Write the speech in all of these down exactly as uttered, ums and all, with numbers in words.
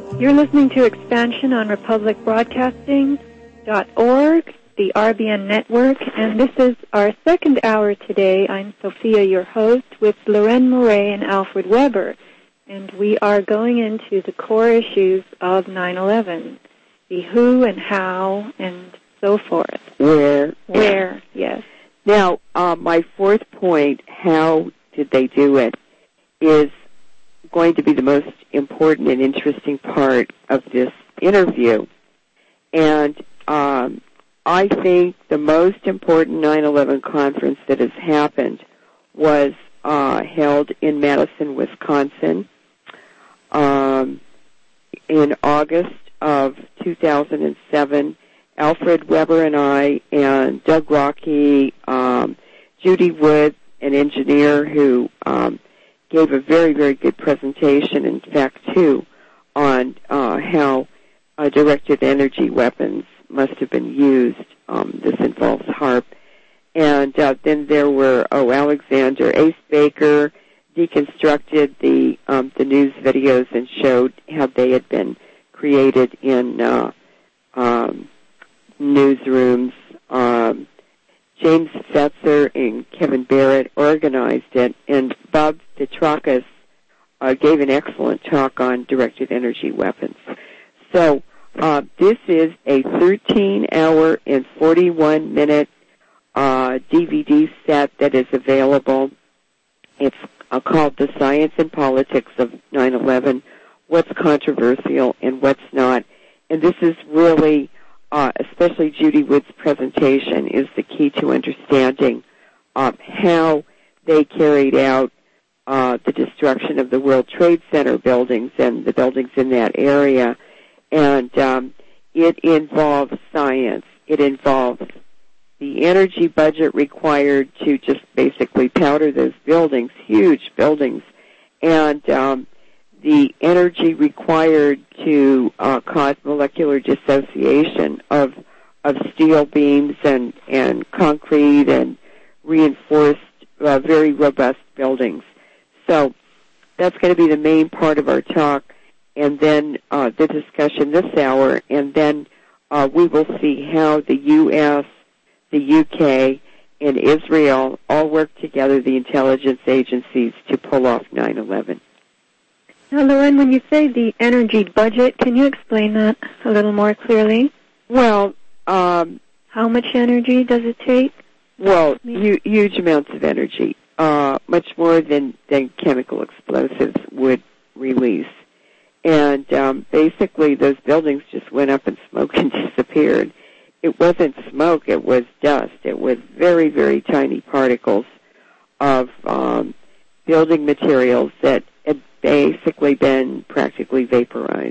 You're listening to Expansion on Republic Broadcasting dot org, the R B N network, and this is our second hour today. I'm Sophia, your host, with Loren Murray and Alfred Weber, and we are going into the core issues of nine eleven, the who and how and so forth. Where. Where, yes. Now, uh, my fourth point, how did they do it, is going to be the most important and interesting part of this interview. And um, I think the most important nine eleven conference that has happened was uh, held in Madison, Wisconsin, um, in August of two thousand seven. Alfred Weber and I and Doug Rocky, um, Judy Wood, an engineer who um, gave a very, very good presentation, in fact, too, on uh, how uh, directed energy weapons must have been used. Um, this involves HAARP. And uh, then there were, oh, Alexander Ace Baker deconstructed the um, the news videos and showed how they had been created in uh, um, newsrooms. Um, James Fetzer and Kevin Barrett organized it, and Bob Petrakis uh, gave an excellent talk on directed energy weapons. So uh, this is a thirteen-hour and forty-one minute uh, D V D set that is available. It's uh, called The Science and Politics of nine eleven, What's Controversial and What's Not. And this is really, uh, especially Judy Wood's presentation, is the key to understanding uh, how they carried out uh, the destruction of the World Trade Center buildings and the buildings in that area. And um, it involves science. It involves the energy budget required to just basically powder those buildings, huge buildings, and um, the energy required to uh, cause molecular dissociation of of steel beams and, and concrete and reinforced, uh, very robust buildings. So that's going to be the main part of our talk, and then uh, the discussion this hour, and then uh, we will see how the U S, the U K, and Israel all work together, the intelligence agencies, to pull off nine eleven. Now, Loren, when you say the energy budget, can you explain that a little more clearly? Well, um, how much energy does it take? Well, hu- huge amounts of energy, uh, much more than, than chemical explosives would release. And um, basically, those buildings just went up in smoke and disappeared. It wasn't smoke, it was dust. It was very, very tiny particles of um, building materials that had basically been practically vaporized.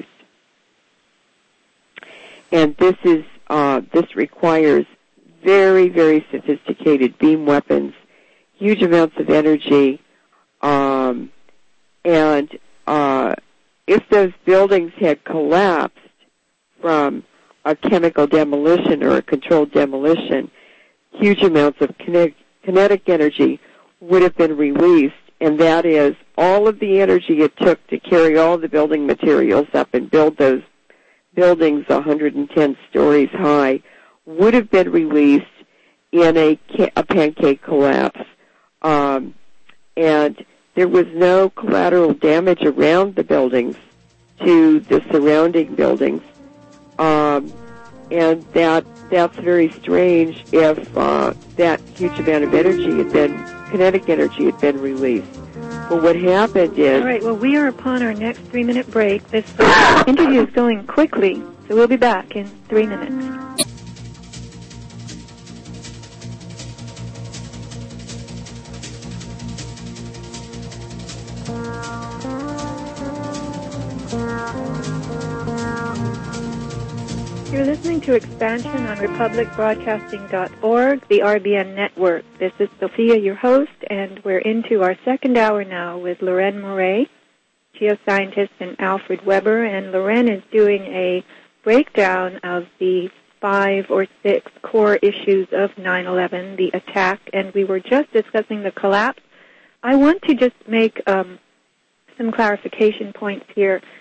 And this is uh, this requires very, very sophisticated beam weapons, huge amounts of energy, um, and uh, if those buildings had collapsed from a chemical demolition or a controlled demolition, huge amounts of kinetic, kinetic energy would have been released, and that is all of the energy it took to carry all the building materials up and build those buildings one hundred ten stories high would have been released in a, a pancake collapse. Um, and there was no collateral damage around the buildings to the surrounding buildings. Um, and that that's very strange if uh, that huge amount of energy had been, kinetic energy had been released. But what happened is... All right, well, we are upon our next three-minute break. This uh, interview is going quickly, so we'll be back in three minutes. You're listening to Expansion on Republic Broadcasting dot org, the R B N network. This is Sophia, your host, and we're into our second hour now with Loren Murray, geoscientist, and Alfred Weber. And Loren is doing a breakdown of the five or six core issues of nine eleven, the attack, and we were just discussing the collapse. I want to just make um, some clarification points here.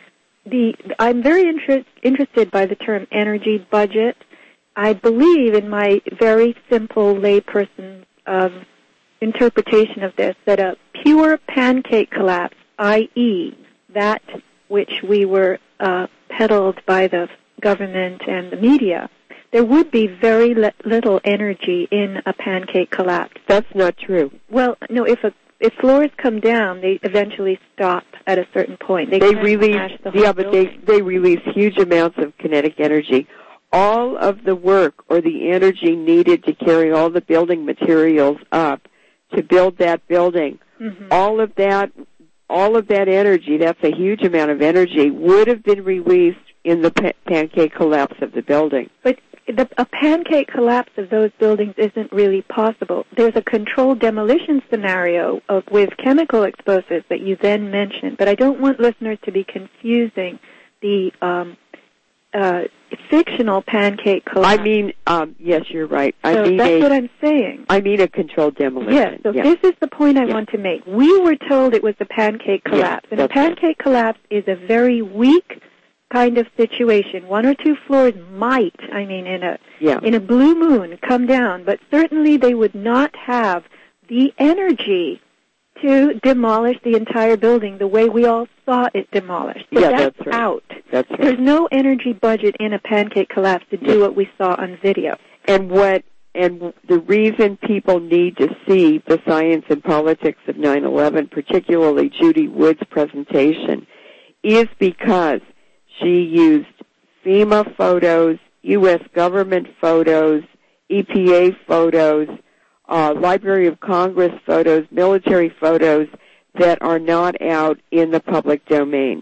the I'm very interest, interested by the term energy budget. I believe, in my very simple layperson um, interpretation of this, that a pure pancake collapse, that is, that which we were uh, peddled by the government and the media, there would be very li- little energy in a pancake collapse. That's not true. Well, no, if a if floors come down, they eventually stop at a certain point. They, they can't release, smash the whole yeah, but building. they they release huge amounts of kinetic energy. All of the work or the energy needed to carry all the building materials up to build that building, mm-hmm. all of that, all of that energy, that's a huge amount of energy, would have been released in the pa- pancake collapse of the building. But the, a pancake collapse of those buildings isn't really possible. There's a controlled demolition scenario of, with chemical explosives that you then mentioned, but I don't want listeners to be confusing the um, uh, fictional pancake collapse. I mean, um, yes, you're right. I so mean that's a, what I'm saying. I mean a controlled demolition. Yes, so yeah. this is the point I yeah. want to make. We were told it was a pancake collapse, yeah, and a pancake right. collapse is a very weak kind of situation. One or two floors might, I mean, in a yeah. in a blue moon, come down, but certainly they would not have the energy to demolish the entire building the way we all saw it demolished. So yeah, that's, that's right. out. That's right. There's no energy budget in a pancake collapse to do yeah. what we saw on video. And what and the reason people need to see the science and politics of nine eleven, particularly Judy Wood's presentation, is because she used FEMA photos, U S government photos, E P A photos, uh, Library of Congress photos, military photos that are not out in the public domain.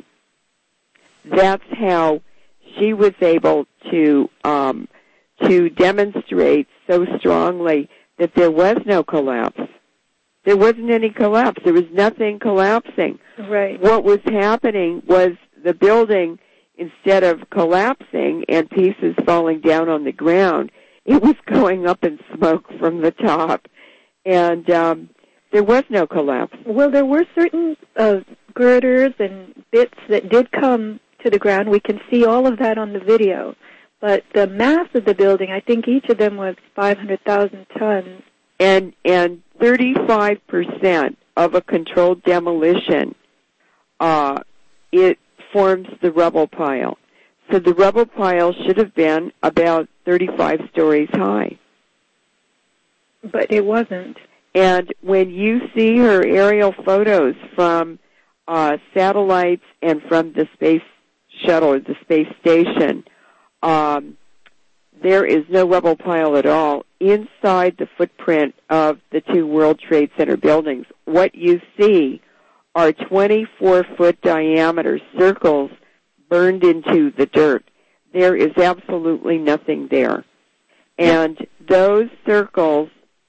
That's how she was able to um, to demonstrate so strongly that there was no collapse. There wasn't any collapse. There was nothing collapsing. Right. What was happening was the building, instead of collapsing and pieces falling down on the ground, it was going up in smoke from the top. And um, there was no collapse. Well, there were certain uh, girders and bits that did come to the ground. We can see all of that on the video. But the mass of the building, I think each of them was five hundred thousand tons. And and thirty-five percent of a controlled demolition, uh, it forms the rubble pile. So the rubble pile should have been about thirty-five stories high. But it wasn't. And when you see her aerial photos from uh, satellites and from the space shuttle or the space station, um, there is no rubble pile at all inside the footprint of the two World Trade Center buildings. What you see are twenty-four foot diameter circles burned into the dirt. There is absolutely nothing there. And those circles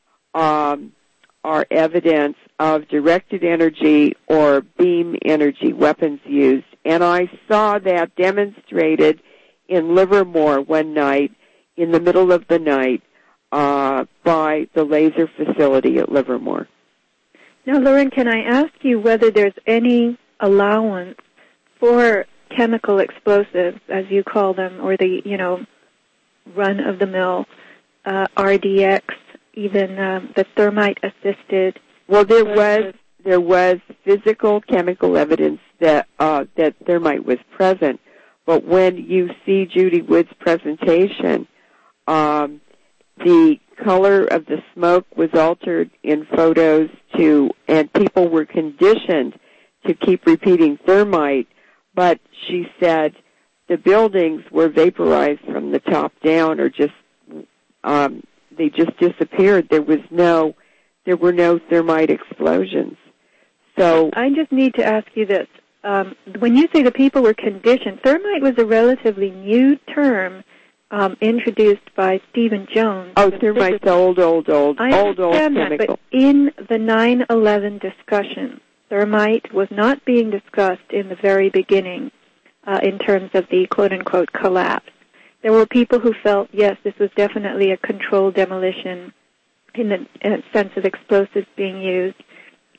um, are evidence of directed energy or beam energy weapons used. And I saw that demonstrated in Livermore one night, in the middle of the night, uh, by the laser facility at Livermore. Now, Lauren, can I ask you whether there's any allowance for chemical explosives, as you call them, or the, you know, run-of-the-mill uh, R D X, even um, the thermite-assisted? Well, there was there was physical chemical evidence that uh, that thermite was present, but when you see Judy Wood's presentation, um, the color of the smoke was altered in photos to, and people were conditioned to keep repeating thermite, but she said the buildings were vaporized from the top down, or just um, they just disappeared. There was no, there were no thermite explosions. So I just need to ask you this: um, when you say the people were conditioned, thermite was a relatively new term um, introduced by Stephen Jones. Oh, thermite's old, old, old, I old, old understand that, chemical. but in the nine eleven discussion, thermite was not being discussed in the very beginning uh, in terms of the quote-unquote collapse. There were people who felt, yes, this was definitely a controlled demolition in the in a sense of explosives being used.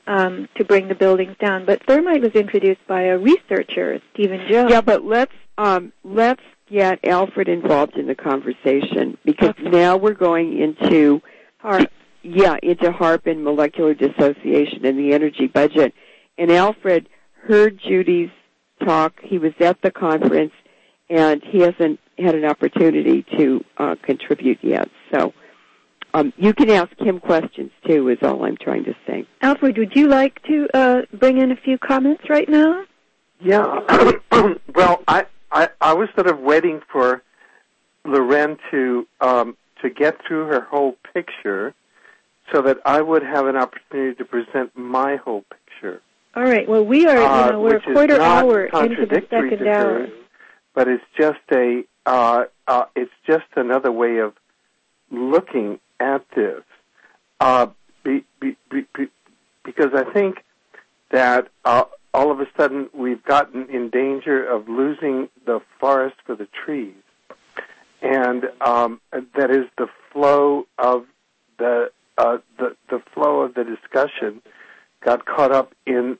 um, to bring the buildings down. But thermite was introduced by a researcher, Stephen Jones. Yeah, but let's um, let's get Alfred involved in the conversation, because okay. now we're going into HAARP. Yeah, into HAARP and molecular dissociation and the energy budget. And Alfred heard Judy's talk. He was at the conference, and he hasn't had an opportunity to uh, contribute yet. So um, you can ask him questions, too, is all I'm trying to say. Alfred, would you like to uh, bring in a few comments right now? Yeah. Well, I, I I was sort of waiting for Loren to um, to get through her whole picture so that I would have an opportunity to present my whole picture. All right. Well, we are, uh, you know, we're a quarter hour into the second hour. Hers, but it's just a, uh, uh, it's just another way of looking at this. Uh, be, be, be, be, because I think that uh, all of a sudden we've gotten in danger of losing the forest for the trees, and um, that is the flow of the uh, the the flow of the discussion got caught up in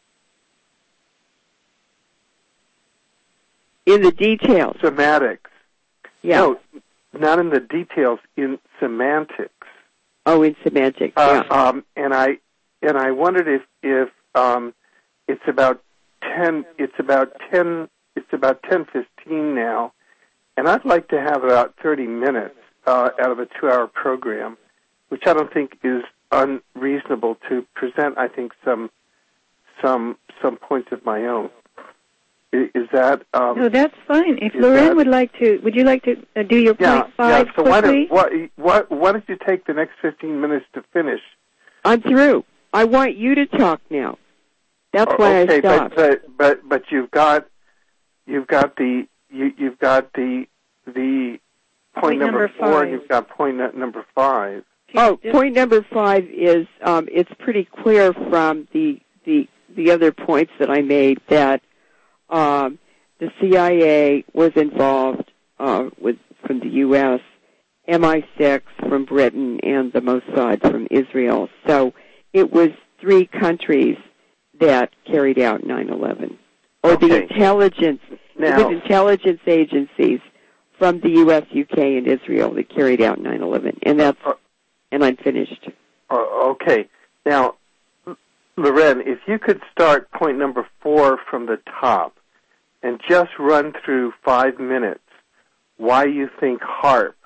in the details, semantics. Yeah, no, not in the details, in semantics. Oh, in semantics. Uh, yeah. Um, and I and I wondered if if um, it's about ten. It's about ten. It's about ten fifteen now, and I'd like to have about thirty minutes uh, out of a two-hour program, which I don't think is unreasonable to present. I think some some some points of my own. Is, is that? Um, no, that's fine. If Loren that, would like to, would you like to uh, do your yeah, point five yeah. So quickly? why don't why, why, why don't you take the next fifteen minutes to finish? I'm through. I want you to talk now. That's why okay, I stopped. but, but but but you've got you've got the you, you've got the the point, Point number, number four, five. and you've got point nu- number five. Oh, point number five is um, it's pretty clear from the the the other points that I made that um, the C I A was involved uh, with from the U S, M I six from Britain, and the Mossad from Israel. So it was three countries that carried out nine eleven, or Okay. the intelligence, Now- it was intelligence agencies from the U S, U K, and Israel that carried out nine eleven, and that's Uh, and I'm finished. uh, okay. Now, Loren, if you could start point number four from the top and just run through five minutes why you think HAARP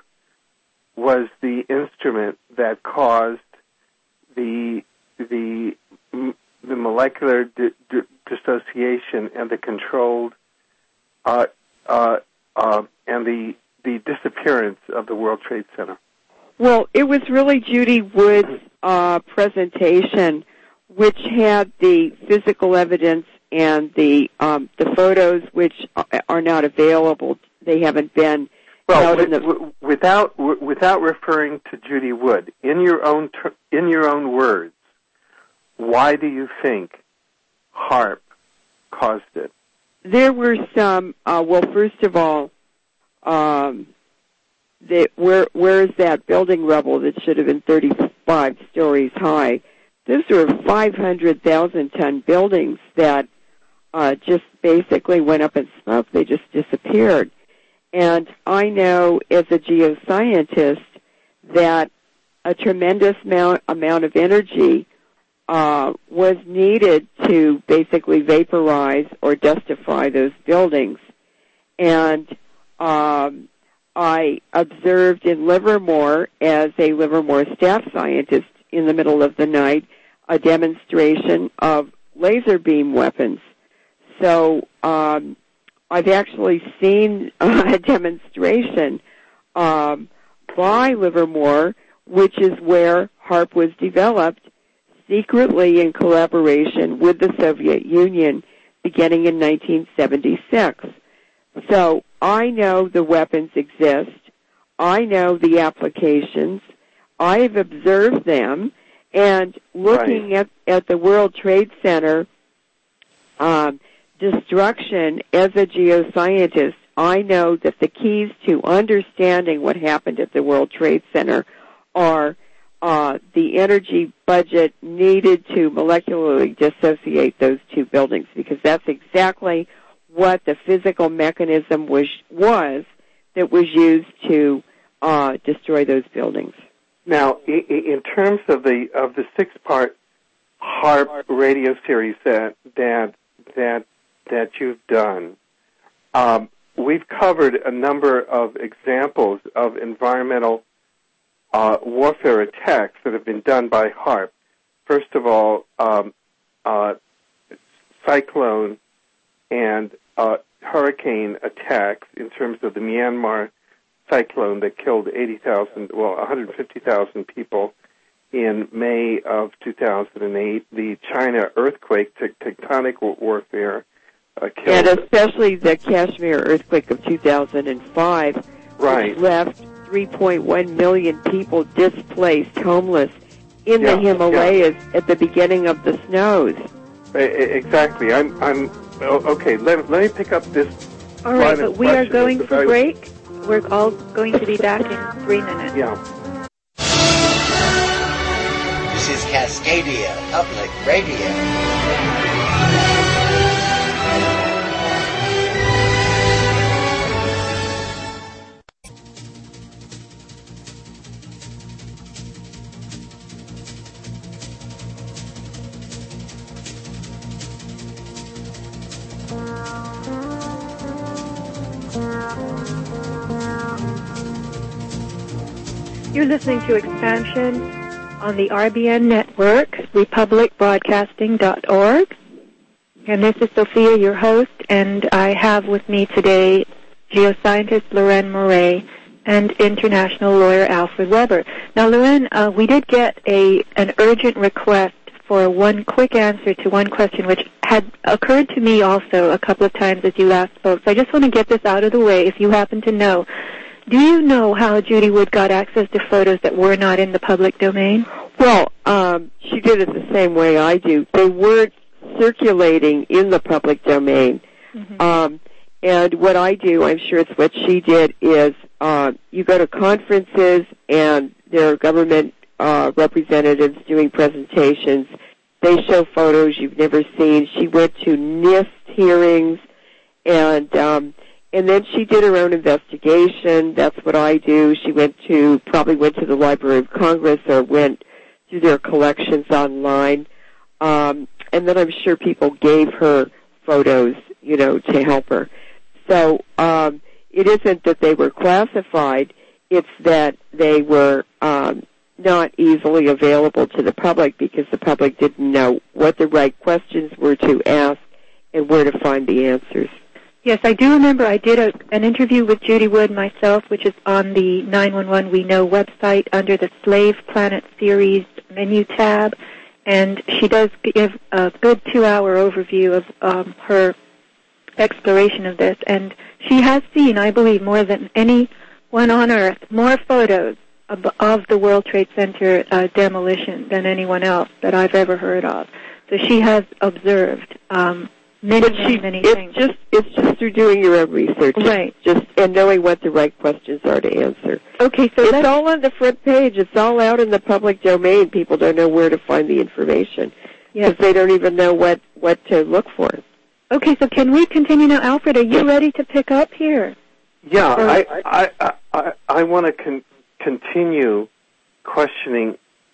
was the instrument that caused the the the molecular di- di- dissociation and the controlled uh, uh, uh, and the the disappearance of the World Trade Center. Well, it was really Judy Wood's uh, presentation, which had the physical evidence and the um, the photos, which are not available. They haven't been well out with, in the w- without w- without referring to Judy Wood in your own ter- in your own words. Why do you think HAARP caused it? There were some. Uh, well, first of all, um, the, where where is that building rubble that should have been thirty-five stories high? Those were five hundred thousand ton buildings that uh, just basically went up in smoke. They just disappeared. And I know as a geoscientist that a tremendous amount, amount of energy uh, was needed to basically vaporize or dustify those buildings. And um, I observed in Livermore, as a Livermore staff scientist in the middle of the night, a demonstration of laser beam weapons. So um, I've actually seen uh, a demonstration um, by Livermore, which is where HAARP was developed secretly in collaboration with the Soviet Union beginning in nineteen seventy-six. So I know the weapons exist. I know the applications. I've observed them. And looking Right. at, at the World Trade Center um, destruction as a geoscientist, I know that the keys to understanding what happened at the World Trade Center are uh, the energy budget needed to molecularly dissociate those two buildings, because that's exactly what the physical mechanism was was that was used to uh, destroy those buildings. Now, in terms of the of the six-part HAARP radio series that that that that you've done, um, we've covered a number of examples of environmental uh, warfare attacks that have been done by HAARP. First of all, um, uh, cyclone and uh, hurricane attacks in terms of the Myanmar cyclone that killed eighty thousand, well, one hundred fifty thousand people in May of two thousand eight. The China earthquake, t- tectonic warfare, uh, killed. And especially the Kashmir earthquake of two thousand five, right. which left three point one million people displaced, homeless, in yeah, the Himalayas yeah. at the beginning of the snows. Exactly. I'm. I'm. Okay. Let, let me pick up this. All right, but we are going for break. We're all going to be back in three minutes. Yeah. This is Cascadia Public Radio. You're listening to Expansion on the R B N network, republic broadcasting dot org. And this is Sophia, your host, and I have with me today geoscientist Loren Murray and international lawyer Alfred Weber. Now, Loren, uh, we did get a an urgent request for one quick answer to one question, which had occurred to me also a couple of times as you last spoke. So I just want to get this out of the way if you happen to know. Do you know how Judy Wood got access to photos that were not in the public domain? Well, um, she did it the same way I do. They weren't circulating in the public domain. Mm-hmm. Um, and what I do, I'm sure it's what she did, is uh, you go to conferences and there are government uh, representatives doing presentations. They show photos you've never seen. She went to NIST hearings, and um, and then she did her own investigation. That's what I do. She went to, probably went to the Library of Congress or went to their collections online. Um, and then I'm sure people gave her photos, you know, to help her. So um, it isn't that they were classified. It's that they were um, not easily available to the public because the public didn't know what the right questions were to ask and where to find the answers. Yes, I do remember I did a, an interview with Judy Wood myself, which is on the nine one one We Know website under the Slave Planet series menu tab, and she does give a good two-hour overview of um, her exploration of this, and she has seen, I believe, more than anyone on Earth, more photos of, of the World Trade Center uh, demolition than anyone else that I've ever heard of. So she has observed um Many, many, she, many it's things. Just, it's just through doing your own research. Right. Just, and knowing what the right questions are to answer. Okay, so it's all on the front page. It's all out in the public domain. People don't know where to find the information. Because yes. they don't even know what, what to look for. Okay, so can we continue now? Alfred, are you ready to pick up here? Yeah, or, I, I, I, I, I want to con- continue questioning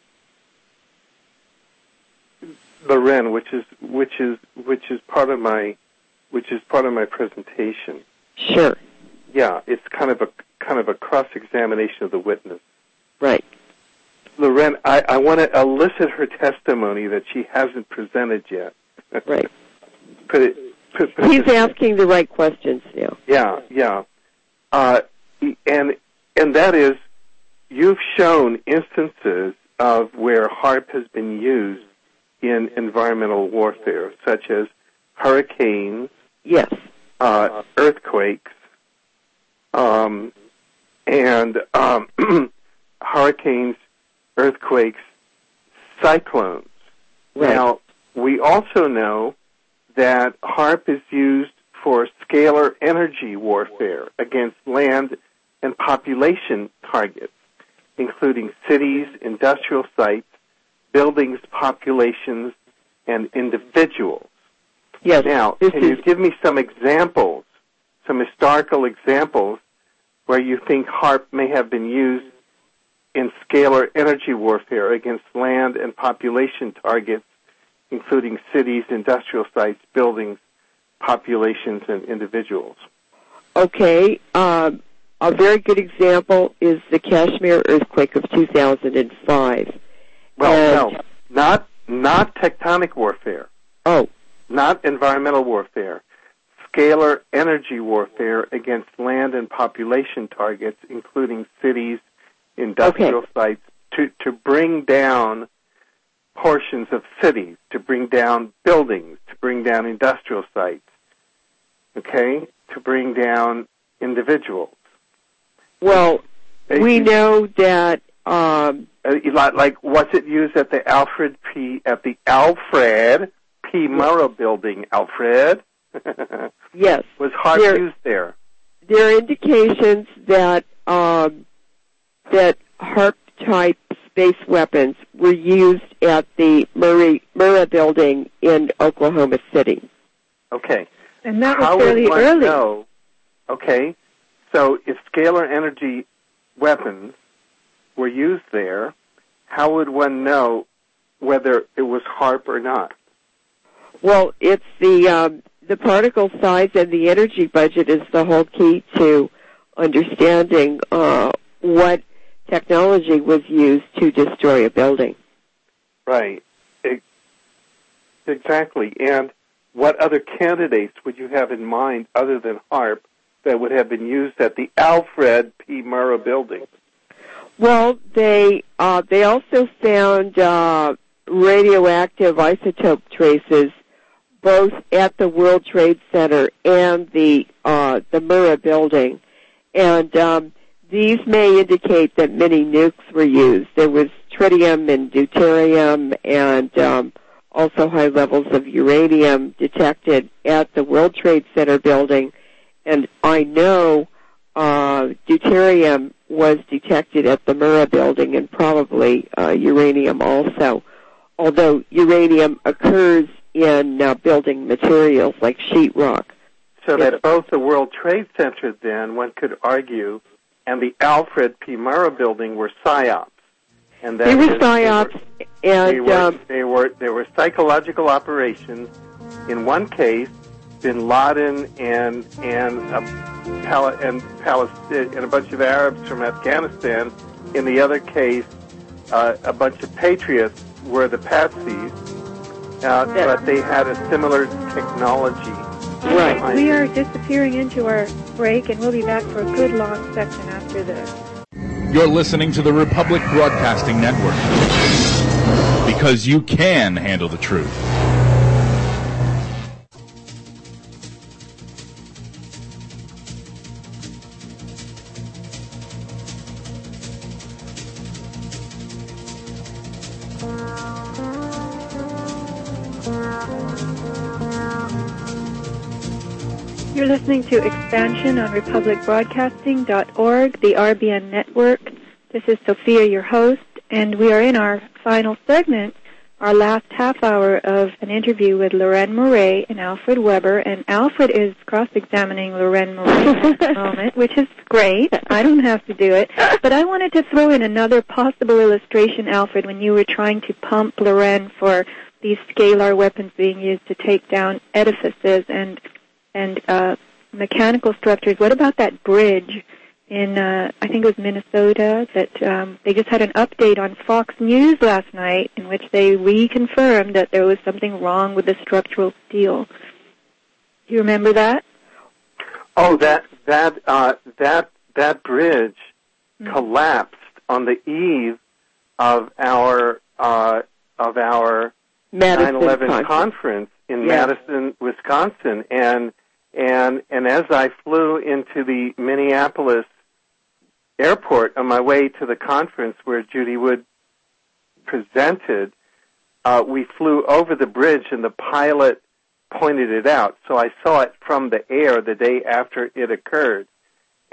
Loren, which is which is which is part of my which is part of my presentation. Sure. Yeah, it's kind of a kind of a cross examination of the witness. Right. Loren, I, I want to elicit her testimony that she hasn't presented yet. Right. Put it, put, put He's it, asking the right questions now. Yeah, yeah. Uh, and and that is, you've shown instances of where HAARP has been used in environmental warfare, such as hurricanes, yes, uh, earthquakes, um, and um, hurricanes, earthquakes, cyclones. Right. Now, we also know that HAARP is used for scalar energy warfare against land and population targets. including cities, industrial sites, buildings, populations, and individuals. Yes. Now, can is... you give me some examples, some historical examples, where you think HAARP may have been used in scalar energy warfare against land and population targets, including cities, industrial sites, buildings, populations, and individuals? Okay. Um, a very good example is the Kashmir earthquake of two thousand five. Well, and... no, not not tectonic warfare. Oh. Not environmental warfare. Scalar energy warfare against land and population targets, including cities, industrial okay. sites, to, to bring down portions of cities, to bring down buildings, to bring down industrial sites, okay, to bring down individuals. Well, we know that... Um, like, was it used at the Alfred P. at the Alfred P. Murrah building? Alfred. Yes. Was HAARP there, used there? There are indications that um, that HAARP type space weapons were used at the Murray Murrah building in Oklahoma City. Okay. And that was How fairly would one early. Know, okay. So if scalar energy weapons were used there, how would one know whether it was HAARP or not? Well, it's the um, the particle size and the energy budget is the whole key to understanding uh, what technology was used to destroy a building. Right. It, exactly. And what other candidates would you have in mind other than HAARP that would have been used at the Alfred P. Murrah building? Well, they uh, they also found uh, radioactive isotope traces both at the World Trade Center and the uh, the Murrah building, and um, these may indicate that many nukes were used. There was tritium and deuterium, and um, also high levels of uranium detected at the World Trade Center building, and I know uh, deuterium was detected at the Murrah building, and probably uh, uranium also, although uranium occurs in uh, building materials like sheetrock. So that both the World Trade Center then, one could argue, and the Alfred P. Murrah building were psyops. And that they were is, psyops, they were, and they were, um, they were they were psychological operations. In one case, Bin Laden and and a Pal- and Palestine and a bunch of Arabs from Afghanistan. In the other case, uh, a bunch of patriots were the patsies, uh, yeah. but they had a similar technology. Right. We are disappearing into our break, and we'll be back for a good long section after this. You're listening to the Republic Broadcasting Network, because you can handle the truth. You're listening to Expansion on Republic Broadcasting dot org, the R B N network. This is Sophia, your host, and we are in our final segment, our last half hour of an interview with Loren Murray and Alfred Weber. And Alfred is cross-examining Loren Murray at the moment, which is great. I don't have to do it. But I wanted to throw in another possible illustration, Alfred, when you were trying to pump Loren for these scalar weapons being used to take down edifices and and uh, mechanical structures. What about that bridge in, uh, I think it was Minnesota, that um, they just had an update on Fox News last night in which they reconfirmed that there was something wrong with the structural steel. Do you remember that? Oh, that that uh, that that bridge mm-hmm. collapsed on the eve of our uh, of our nine eleven conference. conference in yeah. Madison, Wisconsin, and and and as I flew into the Minneapolis airport on my way to the conference where Judy Wood presented, uh, we flew over the bridge, and the pilot pointed it out. So I saw it from the air the day after it occurred,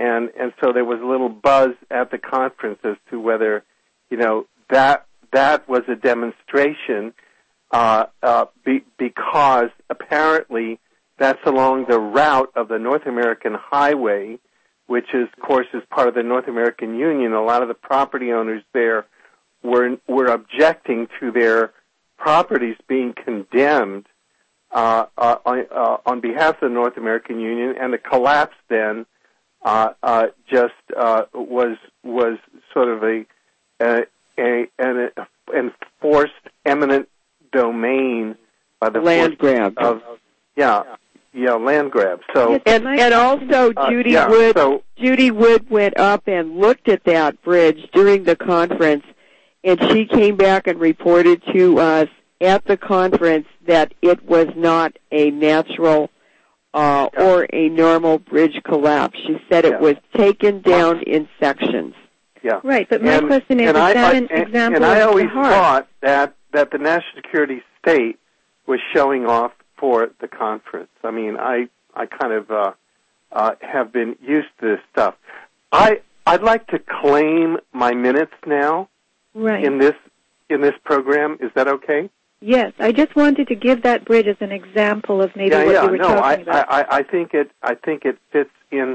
and and so there was a little buzz at the conference as to whether, you know, that that was a demonstration, uh, uh, be, because apparently that's along the route of the North American Highway, which is, of course, is part of the North American Union. A lot of the property owners there were were objecting to their properties being condemned uh, uh, on, uh, on behalf of the North American Union, and the collapse then uh, uh, just uh, was was sort of a, a, a an enforced eminent domain by the land grab of yeah yeah land grab. So and and also uh, Judy yeah, Wood so, Judy Wood went up and looked at that bridge during the conference, and she came back and reported to us at the conference that it was not a natural uh, yeah. or a normal bridge collapse. She said it yeah. was taken down in sections. Yeah. Right, but my and, question is, is I, that I, an and, example and I of always the heart? thought that, that the national security state was showing off for the conference. I mean, I I kind of uh, uh, have been used to this stuff. I I'd like to claim my minutes now Right. in this in this program. Is that okay? Yes, I just wanted to give that bridge as an example of maybe yeah, what yeah. you were no, talking I, about. I I think it I think it fits in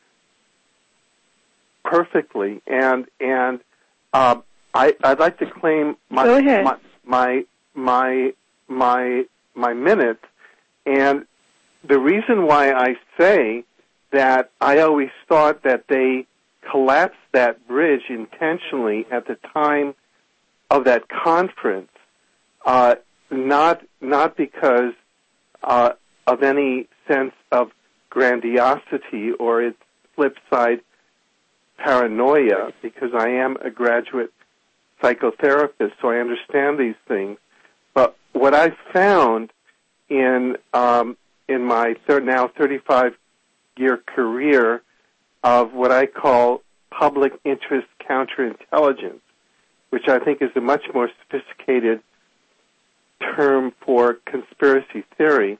perfectly, and and uh, I I'd like to claim my Go ahead. my my my my my minutes, and the reason why I say that I always thought that they collapsed that bridge intentionally at the time of that conference, uh, not not because uh, of any sense of grandiosity or its flip side, paranoia, because I am a graduate psychotherapist, so I understand these things. But what I found in um, in my third, now thirty-five year career of what I call public interest counterintelligence, which I think is a much more sophisticated term for conspiracy theory,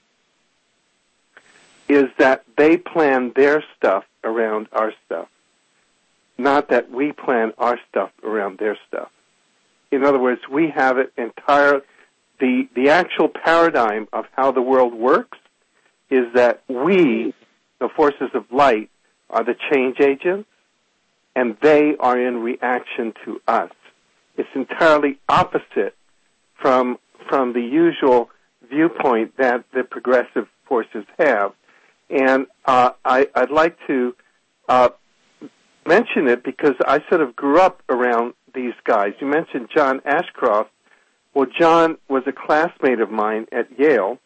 is that they plan their stuff around our stuff, not that we plan our stuff around their stuff. In other words, we have it entire. The, the actual paradigm of how the world works is that we, the forces of light, are the change agents, and they are in reaction to us. It's entirely opposite from from the usual viewpoint that the progressive forces have. And uh, I, I'd like to uh, mention it because I sort of grew up around these guys. You mentioned John Ashcroft. Well, John was a classmate of mine at Yale,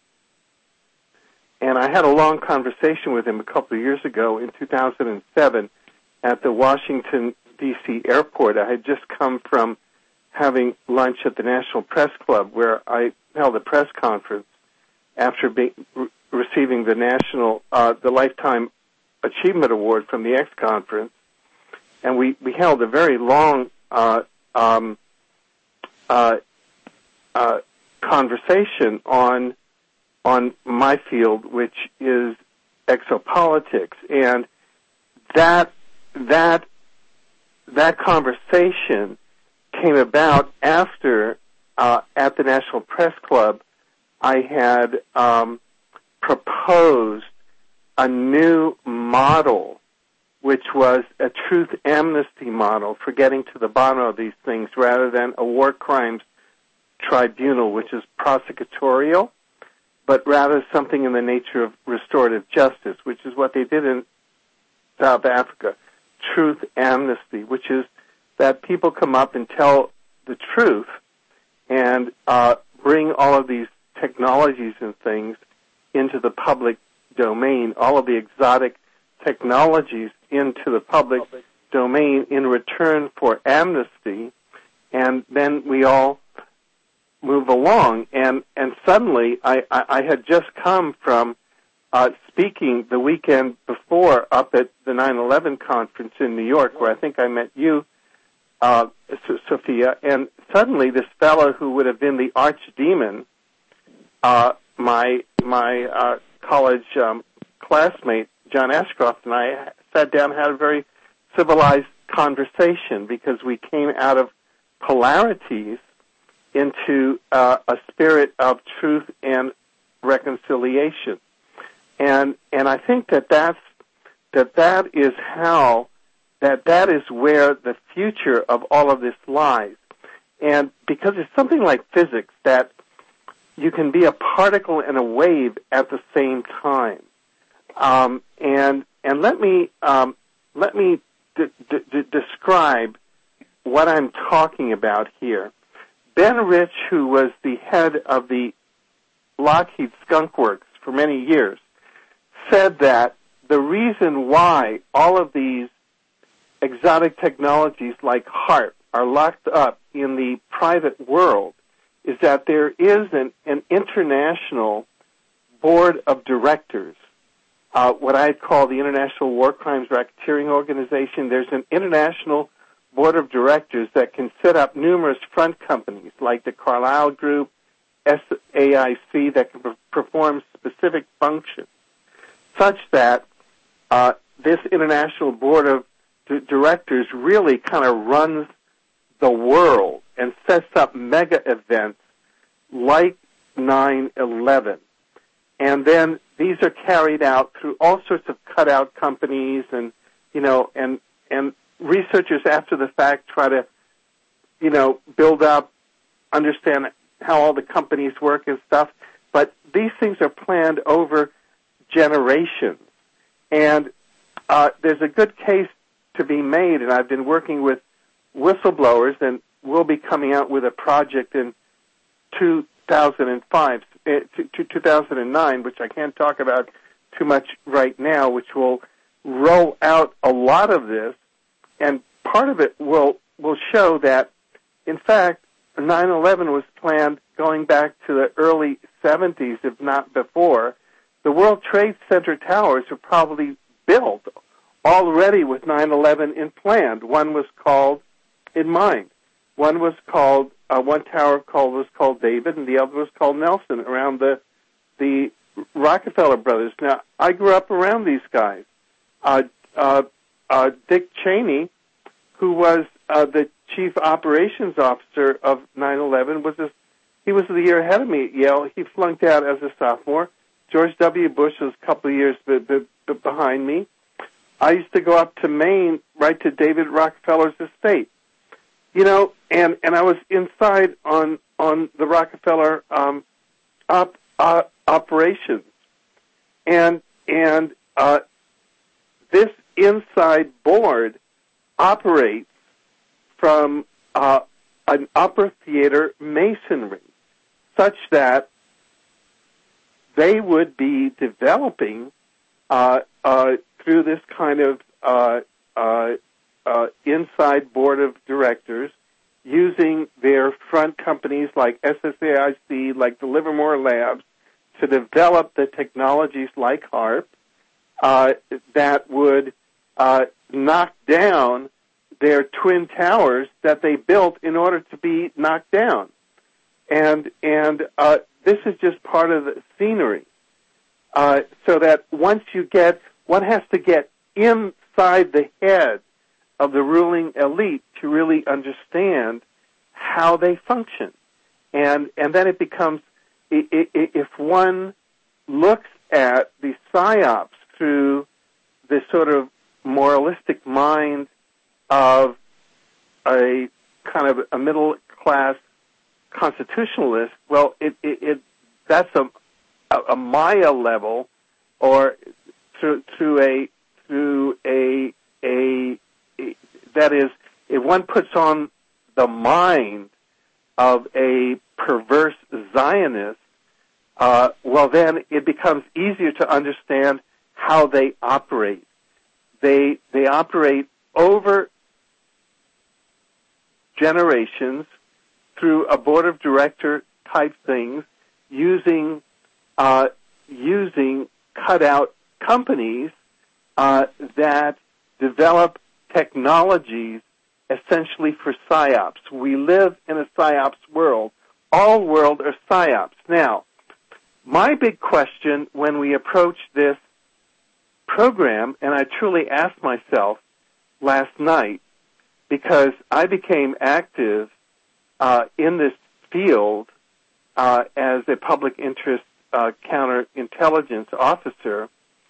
and I had a long conversation with him a couple of years ago in two thousand seven at the Washington, D C airport. I had just come from having lunch at the National Press Club, where I held a press conference after be, re- receiving the national, uh, the Lifetime Achievement Award from the X Conference, and we, we held a very long uh, um, uh, uh, conversation on on my field, which is exopolitics, and that that that conversation came about after, uh, at the National Press Club, I had um, proposed a new model, which was a truth amnesty model for getting to the bottom of these things rather than a war crimes tribunal, which is prosecutorial, but rather something in the nature of restorative justice, which is what they did in South Africa. Truth amnesty, which is that people come up and tell the truth and uh, bring all of these technologies and things into the public domain, all of the exotic technologies into the public domain in return for amnesty, and then we all move along. And, and suddenly I, I, I had just come from uh, speaking the weekend before up at the nine eleven conference in New York, where I think I met you, uh, Sophia, and suddenly this fellow who would have been the archdemon, uh, my my uh, college um, classmate, John Ashcroft, and I sat down and had a very civilized conversation because we came out of polarities into uh, a spirit of truth and reconciliation. And and I think that that's, that that is how, that that is where the future of all of this lies. And because it's something like physics, that you can be a particle and a wave at the same time. Um, and and let me um, let me d- d- describe what I'm talking about here. Ben Rich, who was the head of the Lockheed Skunk Works for many years, said that the reason why all of these exotic technologies like HAARP are locked up in the private world is that there is an, an international board of directors, uh, what I'd call the International War Crimes Racketeering Organization. There's an international board of directors that can set up numerous front companies like the Carlyle Group, S A I C, that can perform specific functions, such that uh, this international board of d- directors really kind of runs the world and sets up mega events like nine eleven. And then these are carried out through all sorts of cutout companies, and, you know, and, and researchers after the fact try to, you know, build up, understand how all the companies work and stuff. But these things are planned over generations. And uh, there's a good case to be made, and I've been working with whistleblowers, and we'll be coming out with a project in two thousand five, uh, two thousand nine, which I can't talk about too much right now, which will roll out a lot of this, and part of it will will show that, in fact, nine eleven was planned going back to the early seventies, if not before. The World Trade Center towers were probably built already with nine eleven in plan. One was called in mind. One was called, uh, one tower called was called David, and the other was called Nelson, around the the Rockefeller brothers. Now, I grew up around these guys. Uh, uh, uh, Dick Cheney, who was uh, the chief operations officer of nine eleven, was a, he was the year ahead of me at Yale. He flunked out as a sophomore. George W. Bush was a couple of years b- b- b- behind me. I used to go up to Maine, right to David Rockefeller's estate. You know, and, and I was inside on on the Rockefeller um, op, uh, operations, and and uh, this inside board operates from uh, an upper theater masonry, such that they would be developing uh, uh, through this kind of uh, uh, Uh, inside board of directors, using their front companies like S S A I C, like the Livermore Labs, to develop the technologies like HAARP uh, that would uh, knock down their twin towers that they built in order to be knocked down. And and uh, this is just part of the scenery. Uh, so that once you get, one has to get inside the head of the ruling elite to really understand how they function. And and then it becomes, if one looks at the psyops through this sort of moralistic mind of a kind of a middle-class constitutionalist, well, it, it, it that's a, a Maya level, or through, through a through a a that is, if one puts on the mind of a perverse Zionist, uh, well, then it becomes easier to understand how they operate. They they operate over generations through a board of director type things, using uh, using cutout companies uh, that develop technologies essentially for psyops. We live in a psyops world. All world are psyops. Now, my big question when we approach this program, and I truly asked myself last night, because I became active uh, in this field uh, as a public interest uh, counterintelligence officer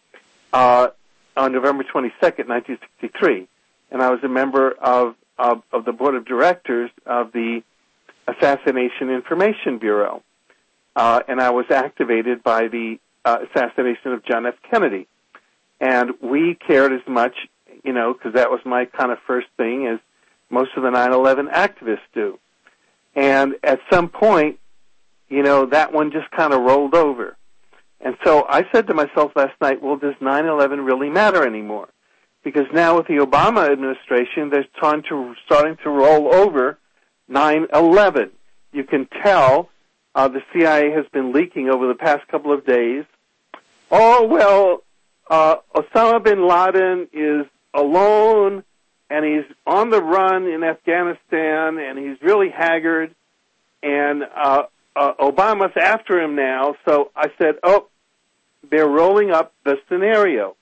uh, on November twenty-second, nineteen sixty-three. And I was a member of, of, of the board of directors of the Assassination Information Bureau. Uh, and I was activated by the uh, assassination of John F. Kennedy. And we cared as much, you know, because that was my kind of first thing, as most of the nine eleven activists do. And at some point, you know, that one just kind of rolled over. And so I said to myself last night, well, does nine eleven really matter anymore? Because now with the Obama administration, they're starting to, starting to roll over nine eleven. You can tell uh, the C I A has been leaking over the past couple of days. Oh, well, uh, Osama bin Laden is alone, and he's on the run in Afghanistan, and he's really haggard, and uh, uh, Obama's after him now. So I said, oh, they're rolling up the scenario.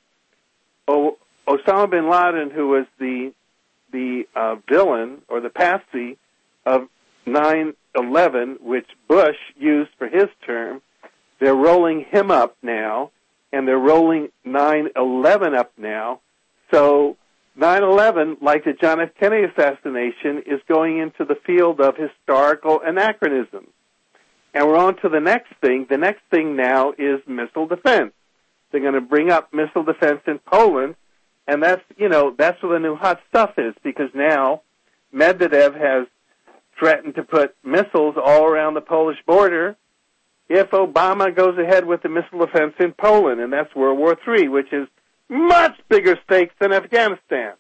O- Osama bin Laden, who was the the uh, villain or the patsy of nine eleven, which Bush used for his term, they're rolling him up now, and they're rolling nine eleven up now. So nine eleven, like the John F. Kennedy assassination, is going into the field of historical anachronism. And we're on to the next thing. The next thing now is missile defense. They're going to bring up missile defense in Poland, and that's, you know, that's where the new hot stuff is, because now Medvedev has threatened to put missiles all around the Polish border if Obama goes ahead with the missile defense in Poland, and that's World War Three, which is much bigger stakes than Afghanistan.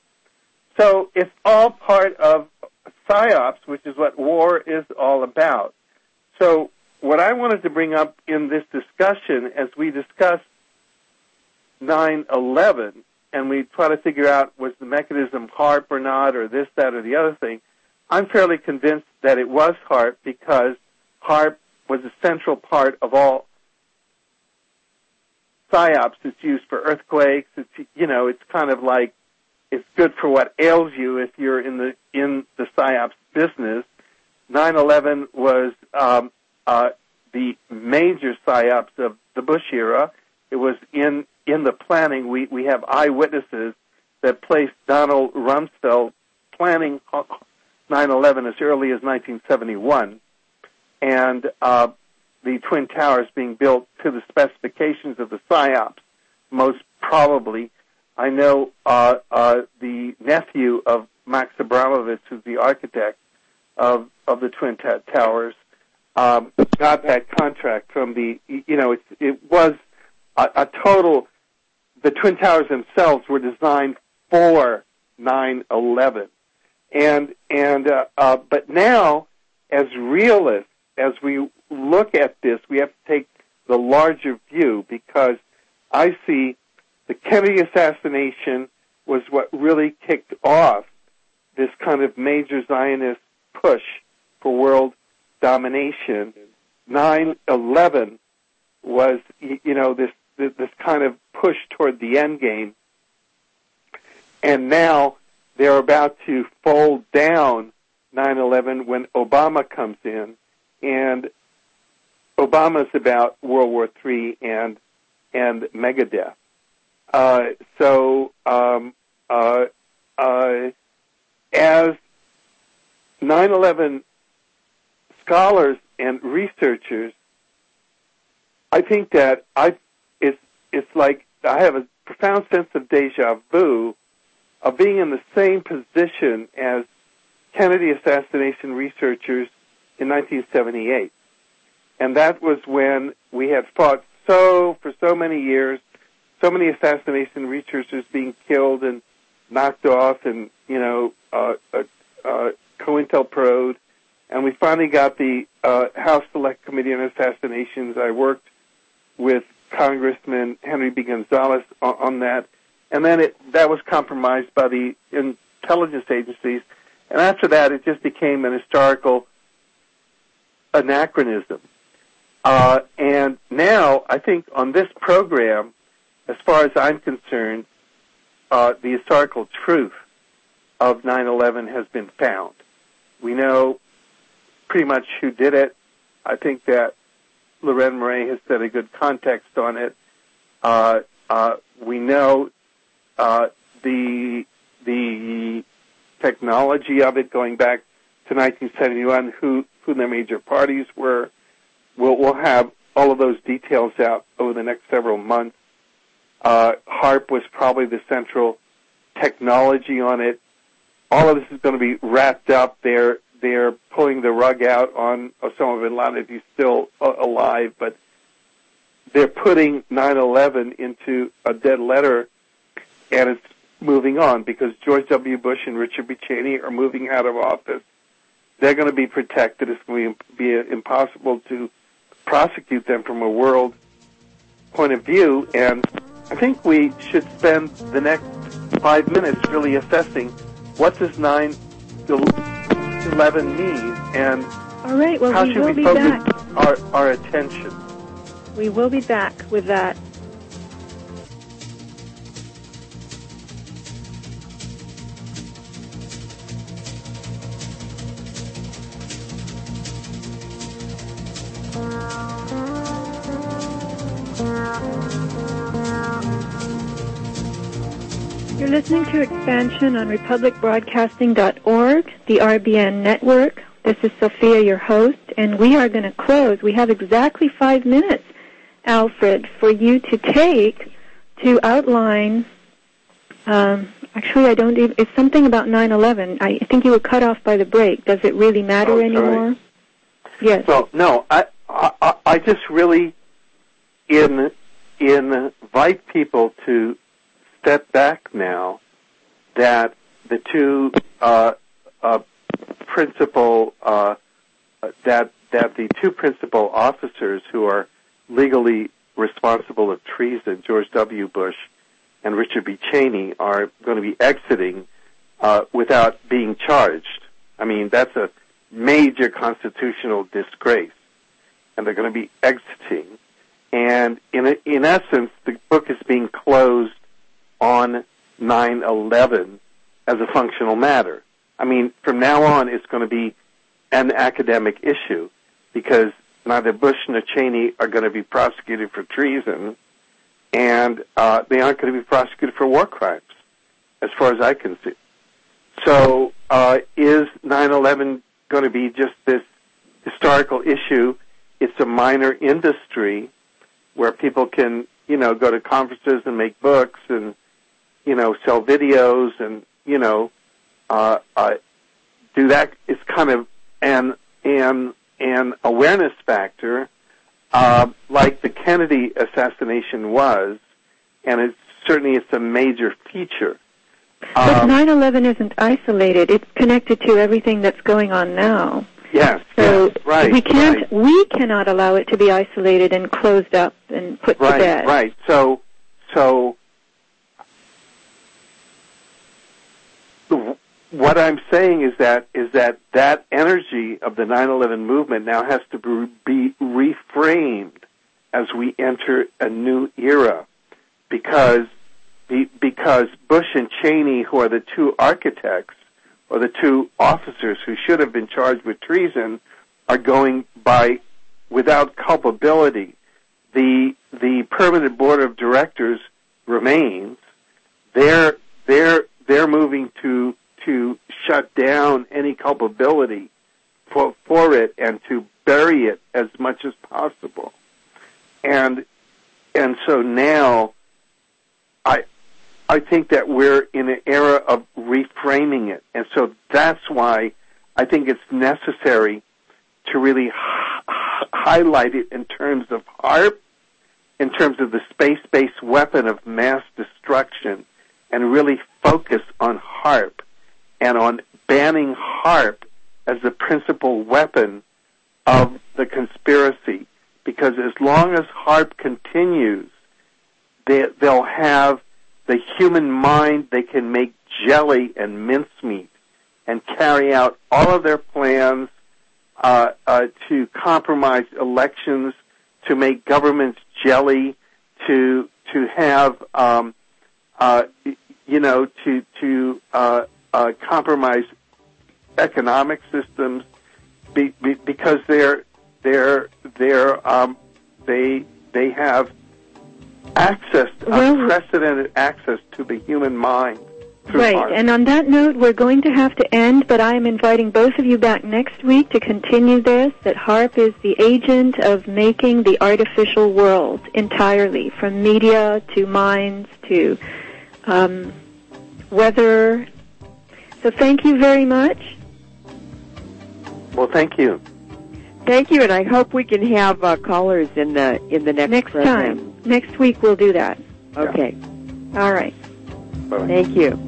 So it's all part of PSYOPs, which is what war is all about. So what I wanted to bring up in this discussion, as we discuss nine eleven, and we try to figure out was the mechanism HAARP or not, or this, that, or the other thing, I'm fairly convinced that it was HAARP, because HAARP was a central part of all PSYOPs. It's used for earthquakes. It's, you know, it's kind of like it's good for what ails you if you're in the in the PSYOPs business. nine eleven was um, uh, the major PSYOPs of the Bush era. It was in in the planning. We we have eyewitnesses that placed Donald Rumsfeld planning nine eleven as early as nineteen seventy-one, and uh, the Twin Towers being built to the specifications of the PSYOPs, most probably. I know uh, uh, the nephew of Max Abramovich, who's the architect of of the Twin t- Towers, um, got that contract from the, you know, it, it was a, a total, the Twin Towers themselves were designed for nine eleven. And, and, uh, uh, but now, as realists, as we look at this, we have to take the larger view, because I see the Kennedy assassination was what really kicked off this kind of major Zionist push for world domination. nine eleven was, you know, this, this kind of push toward the end game. And now they're about to fold down nine eleven when Obama comes in, and Obama's about World War Three and and Megadeth. Uh, so um, uh, uh, as nine eleven scholars and researchers, I think that I it's it's like I have a profound sense of deja vu of being in the same position as Kennedy assassination researchers in nineteen seventy-eight. And that was when we had fought so, for so many years, so many assassination researchers being killed and knocked off and, you know, uh, uh, uh, COINTELPRO'd. And we finally got the uh, House Select Committee on Assassinations. I worked with Congressman Henry B. Gonzalez on, on that. And then it, that was compromised by the intelligence agencies. And after that, it just became an historical anachronism. Uh, and now, I think on this program, as far as I'm concerned, uh, the historical truth of nine eleven has been found. We know pretty much who did it. I think that Loren Murray has set a good context on it. Uh, uh, we know uh, the the technology of it going back to nineteen seventy-one, who, who their major parties were. We'll, we'll have all of those details out over the next several months. Uh, HAARP was probably the central technology on it. All of this is going to be wrapped up. They're they're pulling the rug out on Osama bin Laden if he's still uh, alive, but they're putting nine eleven into a dead letter, and it's moving on because George W. Bush and Richard B. Cheney are moving out of office. They're going to be protected. It's going to be impossible to prosecute them from a world point of view, and I think we should spend the next five minutes really assessing what does nine eleven mean, and All right, well, how we should will we be focus back. our, our attention. We will be back with that. You're listening to Expansion on Republic Broadcasting dot org, the R B N network. This is Sophia, your host, and we are going to close. We have exactly five minutes, Alfred, for you to take to outline. Um, actually, I don't even. It's something about nine eleven. I think you were cut off by the break. Does it really matter Oh, anymore? sorry. Yes. Well, no, I, I, I just really in, invite people to step back now that the two uh, uh, principal uh, that that the two principal officers who are legally responsible of treason, George W. Bush and Richard B. Cheney, are going to be exiting uh, without being charged. I mean, that's a major constitutional disgrace, and they're going to be exiting. And in in essence, the book is being closed on nine eleven as a functional matter. I mean, from now on, it's going to be an academic issue because neither Bush nor Cheney are going to be prosecuted for treason, and uh, they aren't going to be prosecuted for war crimes, as far as I can see. So uh, is nine eleven going to be just this historical issue? It's a minor industry where people can, you know, go to conferences and make books and, you know, sell videos and, you know, uh, uh, do that. It's kind of an an an awareness factor, uh, like the Kennedy assassination was, and it's certainly it's a major feature. But Um, nine eleven isn't isolated. It's connected to everything that's going on now. yes, So yes, right, we can't, right. we cannot allow it to be isolated and closed up and put Right, to bed. right. So, so the, what I'm saying is that is that that energy of the nine eleven movement now has to be, be reframed as we enter a new era, because the, because Bush and Cheney, who are the two architects or the two officers who should have been charged with treason, are going by without culpability. The the permanent board of directors remains. They're they're they're moving to to shut down any culpability for for it and to bury it as much as possible. And and so now I I think that we're in an era of reframing it. And so that's why I think it's necessary to really h- h- highlight it in terms of HAARP, in terms of the space-based weapon of mass destruction, and really focus on HAARP and on banning HAARP as the principal weapon of the conspiracy. Because as long as HAARP continues, they, they'll have the human mind. They can make jelly and mincemeat and carry out all of their plans uh, uh, to compromise elections, to make governments jelly, to to have, um, uh, you know, to to uh, uh, compromise economic systems be, be, because they're they're they're um, they they have access, well, unprecedented access to the human mind. Right, HAARP. and on that note, we're going to have to end, but I am inviting both of you back next week to continue this, that HAARP is the agent of making the artificial world entirely, from media to minds to um, weather. So thank you very much. Well, thank you. Thank you, and I hope we can have uh, callers in the in the next Next program. time. Next week we'll do that. Okay. All right. Bye-bye. Thank you.